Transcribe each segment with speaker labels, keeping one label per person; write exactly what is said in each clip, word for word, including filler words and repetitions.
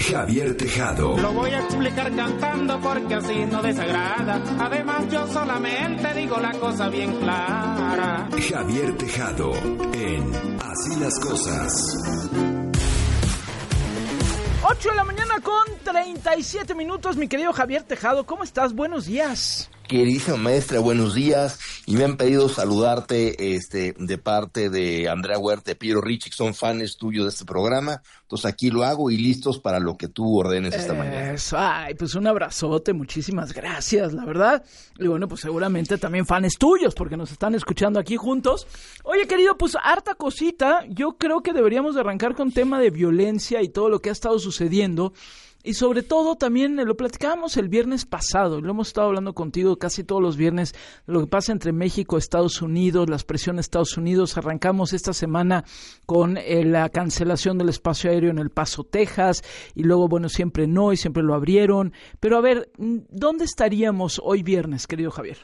Speaker 1: Javier Tejado.
Speaker 2: Lo voy a explicar cantando porque así no desagrada. Además yo solamente digo la cosa bien clara.
Speaker 1: Javier Tejado en Así las Cosas.
Speaker 3: ocho de la mañana con treinta y siete minutos, mi querido Javier Tejado. ¿Cómo estás? Buenos días.
Speaker 4: Queridísima maestra, buenos días. Y me han pedido saludarte este, de parte de Andrea Huerta y Piero Ricci, que son fans tuyos de este programa. Entonces aquí lo hago y listos para lo que tú ordenes esta
Speaker 3: Eso,
Speaker 4: mañana.
Speaker 3: Ay, pues un abrazote, muchísimas gracias, la verdad. Y bueno, pues seguramente también fans tuyos, porque nos están escuchando aquí juntos. Oye, querido, pues harta cosita. Yo creo que deberíamos de arrancar con tema de violencia y todo lo que ha estado sucediendo. Y sobre todo también lo platicábamos el viernes pasado, lo hemos estado hablando contigo casi todos los viernes, lo que pasa entre México y Estados Unidos, las presiones de Estados Unidos. Arrancamos esta semana con eh, la cancelación del espacio aéreo en El Paso, Texas, y luego, bueno, siempre no, y siempre lo abrieron. Pero a ver, ¿dónde estaríamos hoy viernes, querido Javier?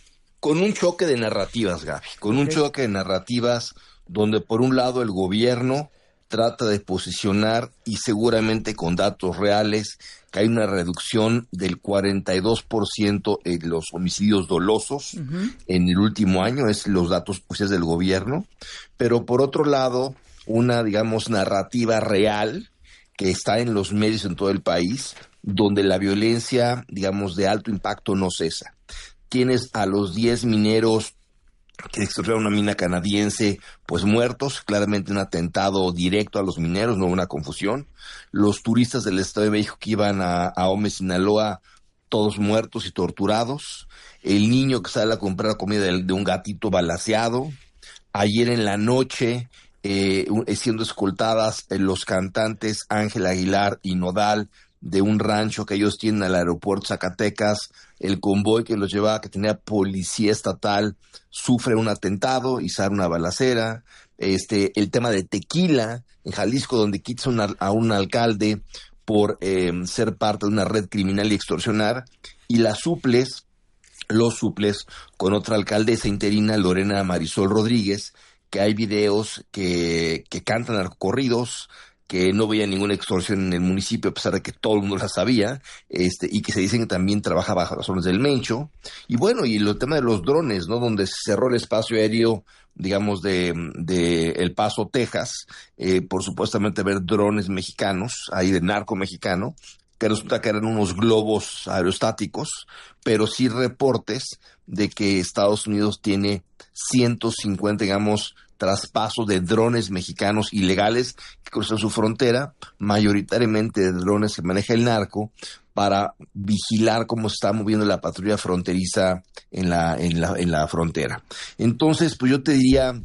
Speaker 4: Con un choque de narrativas, Gaby, con okay. un choque de narrativas donde por un lado el gobierno trata de posicionar, y seguramente con datos reales, que hay una reducción del cuarenta y dos por ciento en los homicidios dolosos uh-huh. en el último año, es los datos pues, es del gobierno, pero por otro lado, una, digamos, narrativa real que está en los medios en todo el país, donde la violencia, digamos, de alto impacto no cesa. Tienes a los diez mineros que extrajeron una mina canadiense, pues muertos, claramente un atentado directo a los mineros, no una confusión. Los turistas del Estado de México que iban a, a Ome, Sinaloa, todos muertos y torturados. El niño que sale a comprar comida de, de un gatito balaceado. Ayer en la noche, eh, siendo escoltadas eh, los cantantes Ángel Aguilar y Nodal, de un rancho que ellos tienen al aeropuerto Zacatecas. El convoy que los llevaba, que tenía policía estatal, sufre un atentado y sale una balacera. Este, el tema de Tequila, en Jalisco, donde quitan a, a un alcalde por eh, ser parte de una red criminal y extorsionar, y la suples, los suples con otra alcaldesa interina, Lorena Marisol Rodríguez, que hay videos que, que cantan narcocorridos, que no veía ninguna extorsión en el municipio, a pesar de que todo el mundo la sabía, este, y que se dicen que también trabaja bajo las órdenes del Mencho. Y bueno, y el tema de los drones, ¿no? Donde se cerró el espacio aéreo, digamos, de, de El Paso, Texas, eh, por supuestamente ver drones mexicanos, ahí de narco mexicano, que resulta que eran unos globos aerostáticos, pero sí reportes de que Estados Unidos tiene ciento cincuenta, digamos, traspasos de drones mexicanos ilegales que cruzan su frontera, mayoritariamente de drones que maneja el narco, para vigilar cómo se está moviendo la patrulla fronteriza en la, en la, en la frontera. Entonces, pues yo te diría,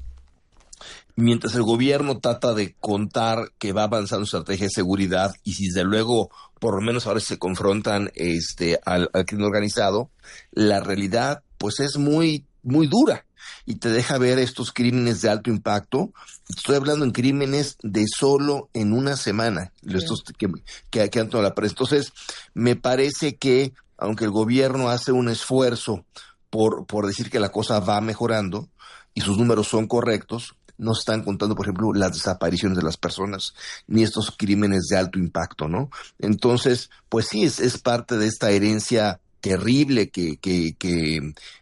Speaker 4: mientras el gobierno trata de contar que va avanzando su estrategia de seguridad, y si desde luego, por lo menos ahora se confrontan este al, al crimen organizado, la realidad pues es muy, muy dura. Y te deja ver estos crímenes de alto impacto. Estoy hablando en crímenes de solo en una semana, sí. estos que, que, que han tomado la prensa. Entonces, me parece que, aunque el gobierno hace un esfuerzo por, por decir que la cosa va mejorando, y sus números son correctos, no están contando, por ejemplo, las desapariciones de las personas, ni estos crímenes de alto impacto, ¿no? Entonces, pues sí, es, es parte de esta herencia terrible que, que, que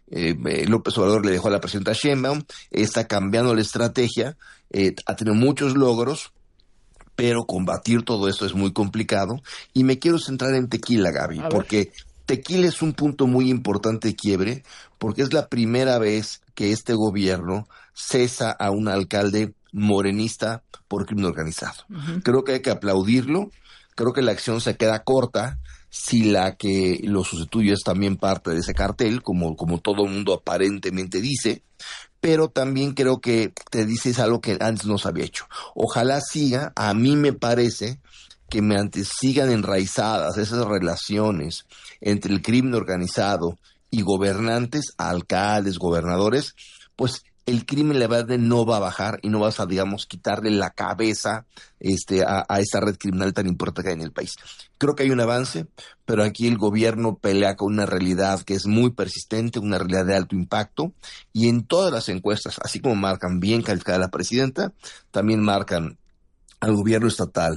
Speaker 4: eh, López Obrador le dejó a la presidenta Sheinbaum. Está cambiando la estrategia, eh, ha tenido muchos logros, pero combatir todo esto es muy complicado. Y me quiero centrar en Tequila, Gaby, porque Tequila es un punto muy importante de quiebre, porque es la primera vez que este gobierno cesa a un alcalde morenista por crimen organizado. Uh-huh. Creo que hay que aplaudirlo, creo que la acción se queda corta si la que lo sustituye es también parte de ese cartel, como, como todo el mundo aparentemente dice, pero también creo que te dices algo que antes no se había hecho. Ojalá siga, a mí me parece que mediante sigan enraizadas esas relaciones entre el crimen organizado y gobernantes, alcaldes, gobernadores, pues el crimen, la verdad, no va a bajar y no vas a, digamos, quitarle la cabeza este, a, a esa red criminal tan importante que hay en el país. Creo que hay un avance, pero aquí el gobierno pelea con una realidad que es muy persistente, una realidad de alto impacto, y en todas las encuestas, así como marcan bien calificada a la presidenta, también marcan al gobierno estatal,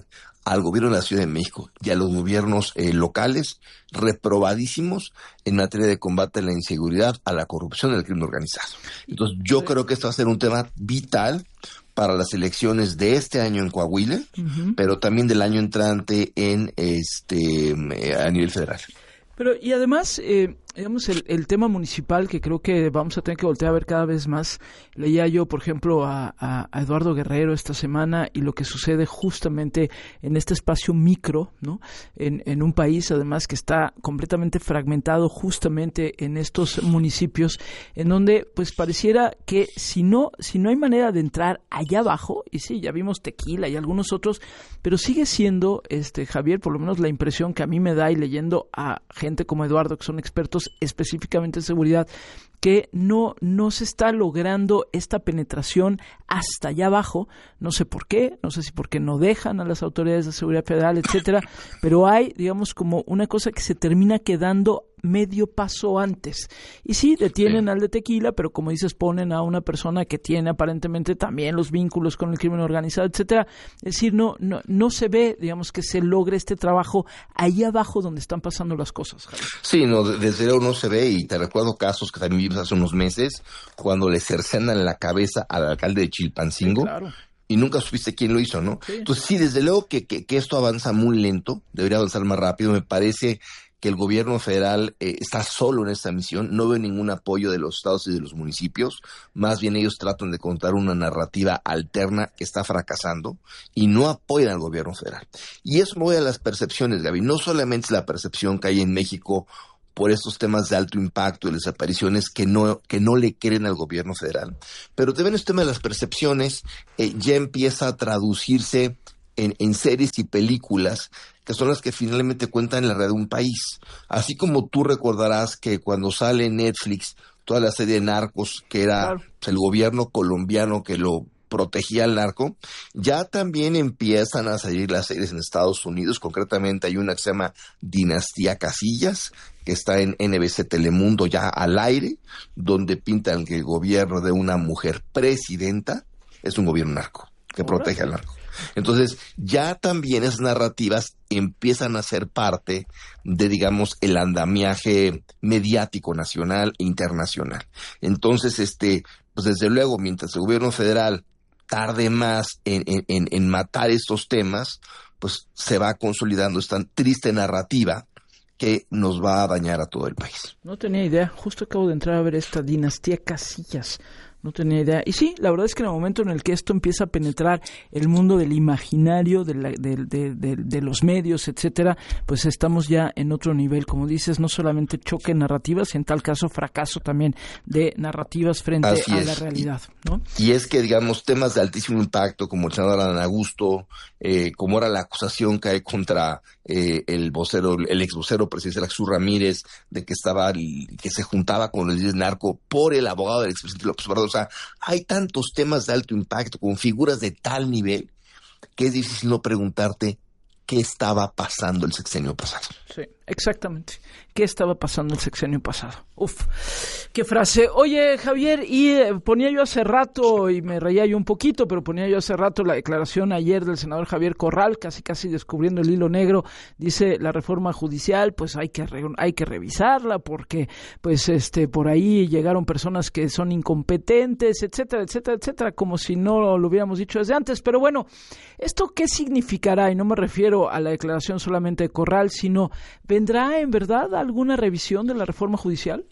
Speaker 4: al gobierno de la Ciudad de México y a los gobiernos eh, locales reprobadísimos en materia de combate a la inseguridad, a la corrupción y al crimen organizado. Entonces yo sí. creo que esto va a ser un tema vital para las elecciones de este año en Coahuila, uh-huh. pero también del año entrante en este a nivel federal.
Speaker 3: Pero y además, eh, digamos, el, el tema municipal que creo que vamos a tener que voltear a ver cada vez más. Leía yo, por ejemplo, a, a, a Eduardo Guerrero esta semana y lo que sucede justamente en este espacio micro, ¿no? En, en un país, además, que está completamente fragmentado justamente en estos municipios, en donde, pues, pareciera que si no, si no hay manera de entrar allá abajo, y sí, ya vimos Tequila y algunos otros, pero sigue siendo, este Javier, por lo menos la impresión que a mí me da y leyendo a gente como Eduardo, que son expertos específicamente en seguridad, que no, no se está logrando esta penetración hasta allá abajo. No sé por qué, no sé si porque no dejan a las autoridades de seguridad federal, etcétera, pero hay, digamos, como una cosa que se termina quedando medio paso antes. Y sí, detienen sí. al de Tequila, pero como dices, ponen a una persona que tiene aparentemente también los vínculos con el crimen organizado, etcétera. Es decir, no, no, no se ve, digamos, que se logre este trabajo ahí abajo donde están pasando las cosas, Javier.
Speaker 4: Sí, no, desde luego no se ve, y te recuerdo casos que también vimos hace unos meses, cuando le cercenan la cabeza al alcalde de Chilpancingo. Sí, claro. Y nunca supiste quién lo hizo, ¿no? Sí. Entonces, sí, desde luego que, que, que esto avanza muy lento, debería avanzar más rápido. Me parece que el gobierno federal eh, está solo en esta misión, no veo ningún apoyo de los estados y de los municipios, más bien ellos tratan de contar una narrativa alterna que está fracasando y no apoyan al gobierno federal. Y eso me voy a las percepciones, Gaby, no solamente es la percepción que hay en México por estos temas de alto impacto, de desapariciones que no, que no le creen al gobierno federal, pero también este tema de las percepciones eh, ya empieza a traducirse En, en series y películas que son las que finalmente cuentan la realidad de un país. Así como tú recordarás que cuando sale Netflix toda la serie de Narcos, que era claro. pues, el gobierno colombiano que lo protegía al narco, ya también empiezan a salir las series en Estados Unidos. Concretamente hay una que se llama Dinastía Casillas, que está en N B C Telemundo ya al aire, donde pintan que el gobierno de una mujer presidenta es un gobierno narco, que ¿Ahora? protege al narco. Entonces, ya también esas narrativas empiezan a ser parte de, digamos, el andamiaje mediático nacional e internacional. Entonces, este, pues desde luego, mientras el gobierno federal tarde más en, en, en matar estos temas, pues se va consolidando esta triste narrativa que nos va a dañar a todo el país.
Speaker 3: No tenía idea, justo acabo de entrar a ver esta Dinastía Casillas. No tenía idea. Y sí, la verdad es que en el momento en el que esto empieza a penetrar el mundo del imaginario, de, la, de, de, de, de los medios, etcétera, pues estamos ya en otro nivel. Como dices, no solamente choque en narrativas, en tal caso fracaso también de narrativas frente Así a es. la realidad, ¿no?
Speaker 4: Y es que, digamos, temas de altísimo impacto, como el senador Adán Augusto, eh, como era la acusación que hay contra eh, el vocero, el ex vocero presidencial Jesús Ramírez, de que estaba, que se juntaba con los líderes narco por el abogado del expresidente López Obrador. O sea, hay tantos temas de alto impacto con figuras de tal nivel que es difícil no preguntarte qué estaba pasando el sexenio pasado.
Speaker 3: Sí, exactamente. ¿Qué estaba pasando el sexenio pasado? Uf, qué frase. Oye, Javier, y eh, ponía yo hace rato, y me reía yo un poquito, pero ponía yo hace rato la declaración ayer del senador Javier Corral, casi casi descubriendo el hilo negro. Dice, la reforma judicial, pues hay que re, hay que revisarla, porque pues este por ahí llegaron personas que son incompetentes, etcétera, etcétera, etcétera, como si no lo hubiéramos dicho desde antes. Pero bueno, ¿esto qué significará? Y no me refiero a la declaración solamente de Corral, sino ¿vendrá en verdad alguna revisión de la reforma judicial?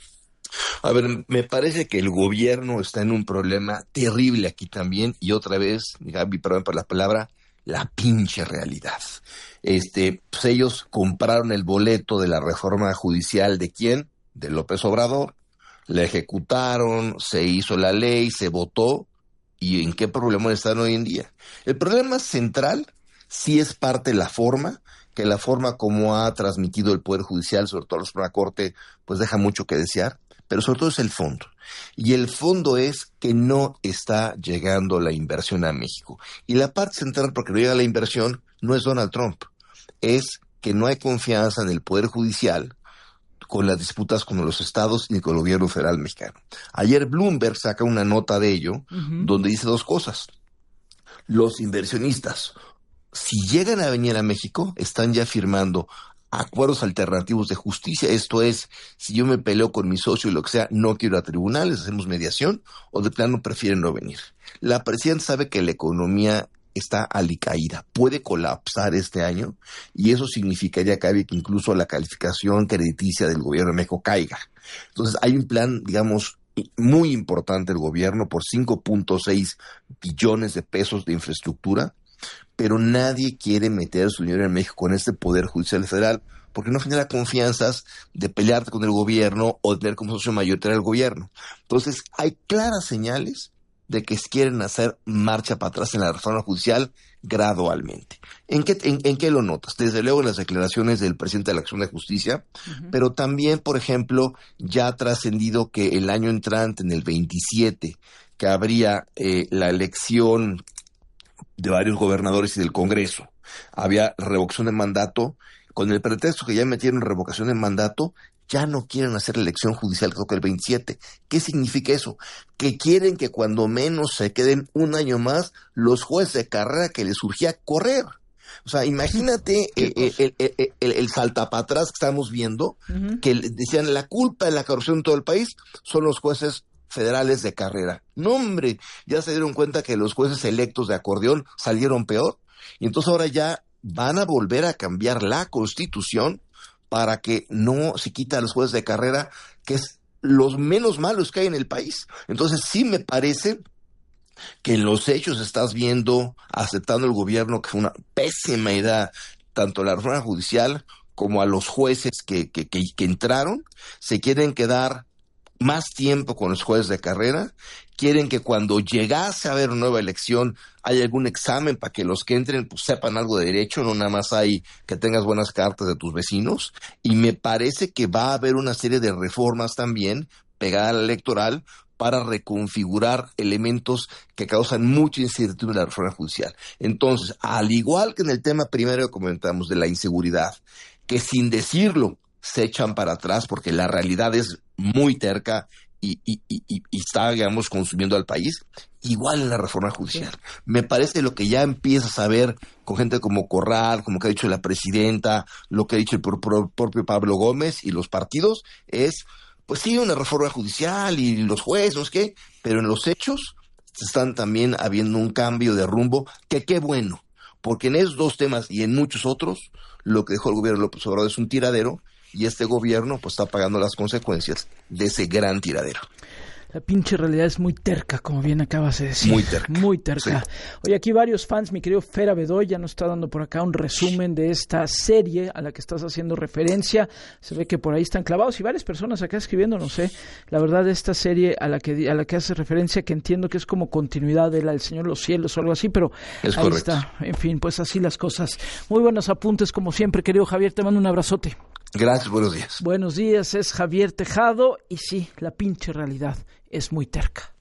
Speaker 4: A ver, me parece que el gobierno está en un problema terrible aquí también, y otra vez, Gaby, perdón por la palabra, la pinche realidad. Este, pues ellos compraron el boleto de la reforma judicial, ¿de quién? De López Obrador, la ejecutaron, se hizo la ley, se votó, ¿y en qué problema están hoy en día? El problema central sí es parte de la forma, que la forma como ha transmitido el Poder Judicial, sobre todo la Suprema Corte, pues deja mucho que desear, pero sobre todo es el fondo. Y el fondo es que no está llegando la inversión a México. Y la parte central, porque no llega la inversión, no es Donald Trump, es que no hay confianza en el Poder Judicial con las disputas con los estados y con el gobierno federal mexicano. Ayer Bloomberg saca una nota de ello, uh-huh. donde dice dos cosas. Los inversionistas si llegan a venir a México, están ya firmando acuerdos alternativos de justicia. Esto es, si yo me peleo con mi socio y lo que sea, no quiero ir a tribunales, hacemos mediación, o de plano prefieren no venir. La presidenta sabe que la economía está alicaída, puede colapsar este año, y eso significaría que incluso la calificación crediticia del gobierno de México caiga. Entonces hay un plan, digamos, muy importante del gobierno por cinco punto seis billones de pesos de infraestructura, pero nadie quiere meter su dinero en México con este Poder Judicial Federal, porque no genera confianzas de pelearte con el gobierno o de tener como socio mayoritario al gobierno. Entonces, hay claras señales de que quieren hacer marcha para atrás en la reforma judicial gradualmente. ¿En qué, en, en qué lo notas? Desde luego en las declaraciones del presidente de la Acción de Justicia, uh-huh. pero también, por ejemplo, ya ha trascendido que el año entrante, en el veintisiete, que habría eh, la elección de varios gobernadores y del Congreso, había revocación de mandato, con el pretexto que ya metieron revocación de mandato, ya no quieren hacer la elección judicial que toca el veintisiete. ¿Qué significa eso? Que quieren que cuando menos se queden un año más los jueces de carrera que les surgía correr. O sea, imagínate el, el, el, el, el, el saltapatrás que estamos viendo, uh-huh. que decían la culpa de la corrupción en todo el país son los jueces federales de carrera. No, hombre, ya se dieron cuenta que los jueces electos de acordeón salieron peor, y entonces ahora ya van a volver a cambiar la Constitución para que no se quita a los jueces de carrera, que es los menos malos que hay en el país. Entonces sí me parece que en los hechos estás viendo, aceptando el gobierno, que fue una pésima idea, tanto la reforma judicial como a los jueces que, que, que, que entraron, se quieren quedar más tiempo con los jueces de carrera, quieren que cuando llegase a haber una nueva elección haya algún examen para que los que entren pues sepan algo de derecho, no nada más hay que tengas buenas cartas de tus vecinos, y me parece que va a haber una serie de reformas también pegada a la electoral para reconfigurar elementos que causan mucha incertidumbre en la reforma judicial. Entonces, al igual que en el tema primero que comentamos de la inseguridad, que sin decirlo se echan para atrás porque la realidad es muy terca y, y, y, y está, digamos, consumiendo al país, igual en la reforma judicial. Me parece lo que ya empiezas a ver con gente como Corral, como que ha dicho la presidenta, lo que ha dicho el pro, pro, propio Pablo Gómez y los partidos, es, pues sí, una reforma judicial y los jueces, no sé qué, pero en los hechos están también habiendo un cambio de rumbo, que qué bueno, porque en esos dos temas y en muchos otros, lo que dejó el gobierno de López Obrador es un tiradero, y este gobierno pues está pagando las consecuencias de ese gran tiradero.
Speaker 3: La pinche realidad es muy terca, como bien acabas de decir.
Speaker 4: Muy terca.
Speaker 3: Muy terca.
Speaker 4: Sí.
Speaker 3: Oye, aquí varios fans, mi querido Fera Bedoya nos está dando por acá un resumen de esta serie a la que estás haciendo referencia. Se ve que por ahí están clavados y varias personas acá escribiendo, no sé, la verdad de esta serie a la que a la que hace referencia, que entiendo que es como continuidad de la del Señor de los Cielos o algo así, pero
Speaker 4: es
Speaker 3: ahí
Speaker 4: correcto.
Speaker 3: está. En fin, pues así las cosas. Muy buenos apuntes como siempre, querido Javier, te mando un abrazote.
Speaker 4: Gracias, buenos días.
Speaker 3: Buenos días, es Javier Tejado y sí, la pinche realidad es muy terca.